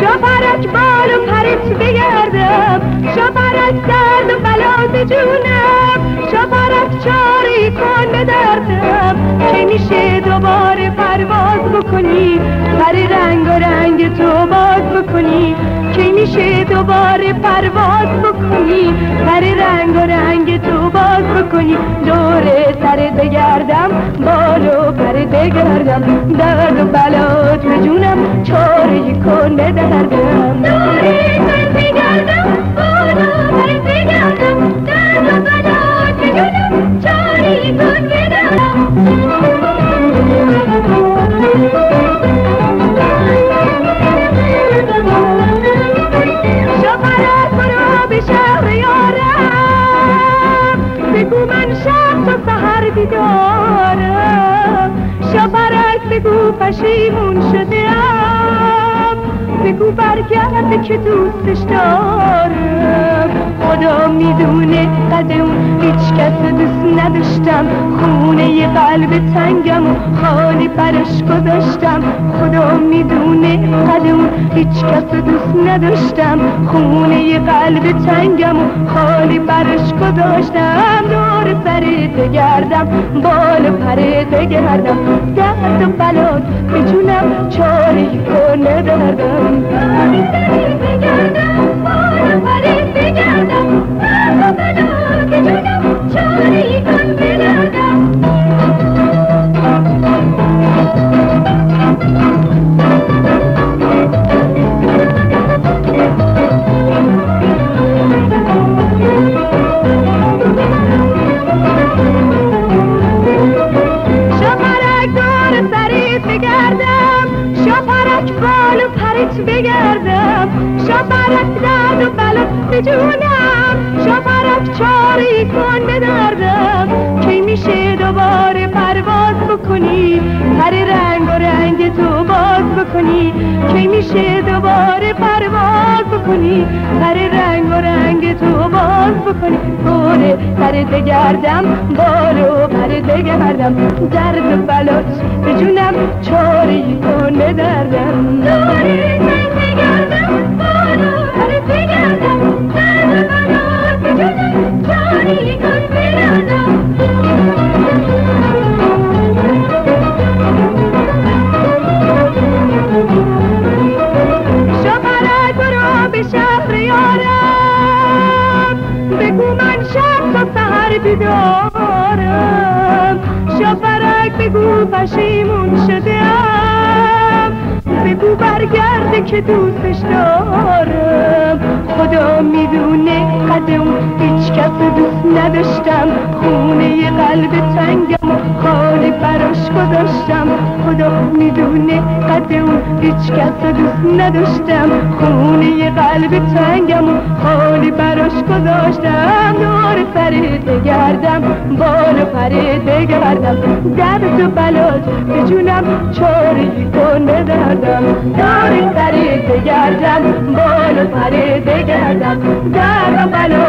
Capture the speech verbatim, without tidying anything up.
شاپرک بال و پرت بگردم، شاپرک درد و بلات جونم، شاپرک چاری کن به دردم که میشه دوباره پرواز بکنی، پر رنگ و رنگ تو باز بکنی، که میشه دوباره پرواز بکنی، پر رنگ و رنگ تو باز بکنی. دور سرت بگردم، بال و پرت بگردم، درد و بلات به جونم چاره کن به دردم. دور سرت بگردم، بال و پرت بگردم، درد و بلات به جونم چاره کن به دردم. شاپرک برو به شهر یارم، بگو من شب تا سحر بیدارم. شاپرک بگو پشیمون شده‌ام، بگو برگرد که دوستش دارم. خدا میدونه قد اون هیچ کس دوست نداشتم، خونه ی قلب تنگم و خالی برش گذاشتم. خدا میدونه قد اون هیچ کس دوست نداشتم، خونه ی قلب تنگم و خالی برش گذاشتم. دور سرت بگردم، بال و پرت بگردم، درد و بلات به جونم چاره کن به دردم. دور سرت بگردم، بال و پرت بگردم، درد و بلات به جونم چاره کن به دردم. شاپرک بال و پرت بگردم، شاپرک درد و بلات به جونم، شاپرک چاری کن به دردم که میشه دوباره پرواز بکنی، پر رنگ و رنگ تو باز بکنی، که میشه دوباره پرواز بکنی، پر رنگ و رنگ تو باز بکنی. دور سرت بگردم، بال و پرت بگردم، درد و بلات به جونم چاری کن به دردم. دور سرت بگردم، بال و پرت بگردم، درد و بلات به جونم چاری کن به دردم. شاپرک برو به شهر یارم، بگو من شب تا سحر بیدارم. شاپرک بگو پشیمون شده‌ام، بگو برگرده که دوستش دارم. خدا میدونه قد اون هیچ کس دوست نداشتم، خونه ی قلب تنگم و خالی براش گذاشتم. خدا میدونه قد اون هیچ کس دوست نداشتم، خونه ی قلب تنگم و خالی براش گذاشتم. دور سرت بگردم، بال و پرت بگردم، درد و بلات به جونم چاره کن به دردم. دور سرت بگردم، بال و پرت بگردم، درد و بلات